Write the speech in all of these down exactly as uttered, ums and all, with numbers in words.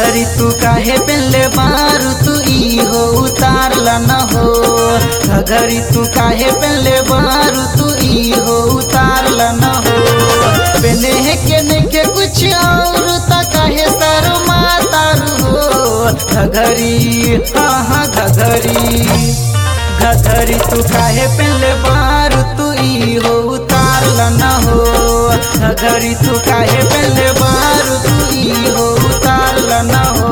घघरी तू काहे पहले बारू तू ई हो उतारला न हो। घघरी तू काहे पहले बारू तू ई हो उतारला न हो। पहने है के नहीं कुछ और ता काहे सर मातारू हो। घघरी हाँ हाँ घघरी घघरी तू काहे पहले बारू तू ई हो उतारला न हो। घघरी तू काहे पहले बारू तू ई हो उतारला न हो।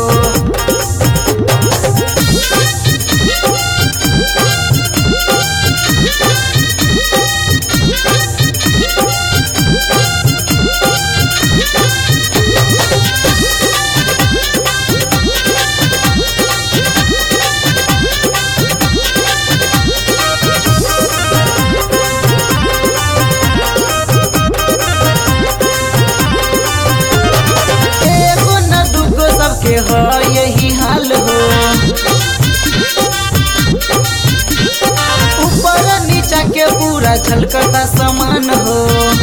के हो यही हाल हो। ऊपर नीचा के पूरा झलकता समान हो।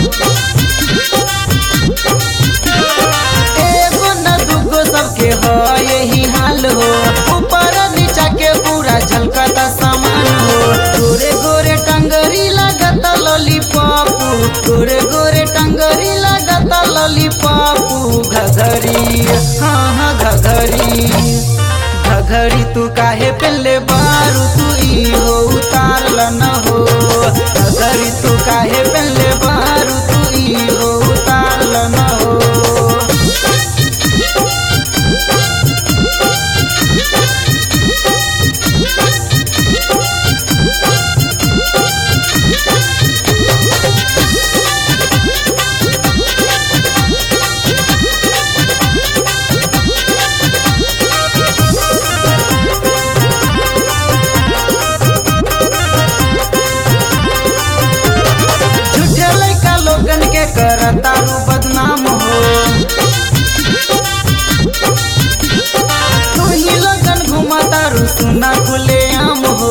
एगो न दूगो सबके हो यही हाल हो। ऊपर नीचा के पूरा झलकता समान हो। गोरे गोरे टंगरी लगता लॉलीपॉप। गोरे गोरे टंगरी लगता लॉलीपॉप। घघरी हाँ हाँ घघरी घघरी तू काहे पहले बारू तू ई हो उतारला न हो। घघरी तू काहे पहले बारू तू ई हो उतारला न हो। के करतारू बदनाम हो। तू ही लगन घुमातारू सुना खुले आम हो।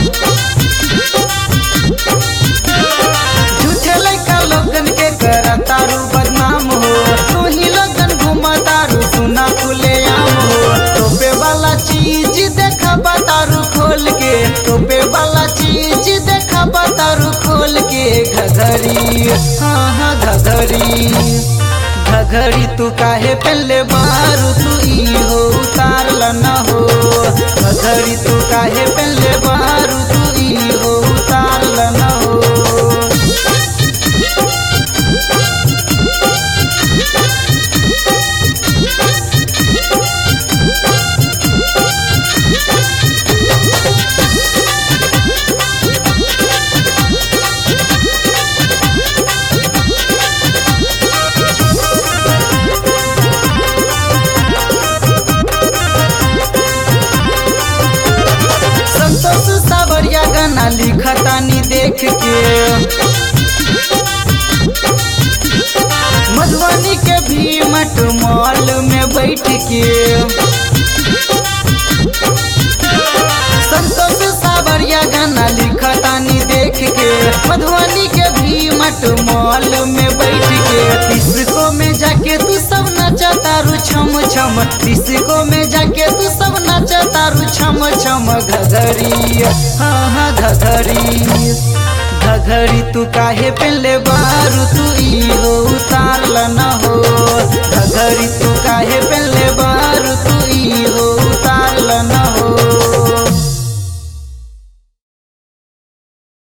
झूठे लड़का लोगन के करतारू बदनाम हो। तू ही लगन घुमातारू सुना खुले आम हो। टोपे वाला चीज देखा बतारू खोल के। टोपे वाला चीज देखा बतारू खोल के। घघरी हाँ हाँ घघरी घघरी तू काहे पहले बारू तू ई हो उतारला न हो। घघरी तू काहे पहले बारू तू ई हो उतारला न हो। सावरिया गाना लिखतानी देख के। मधुबनी के भी मट मॉल में बैठ के। संतोष सावरिया गाना लिखतानी देख के। मधुबनी के भी मट मॉल में बैठ के। डिस्को में जाके तू सब नचतारू छम छम। डिस्को में जाके तू सब नचतारू छम छम। घघरी हाँ हाँ घघरी घघरी तू काहे पहले बारू तू ई हो उतारला न हो। घघरी तू काहे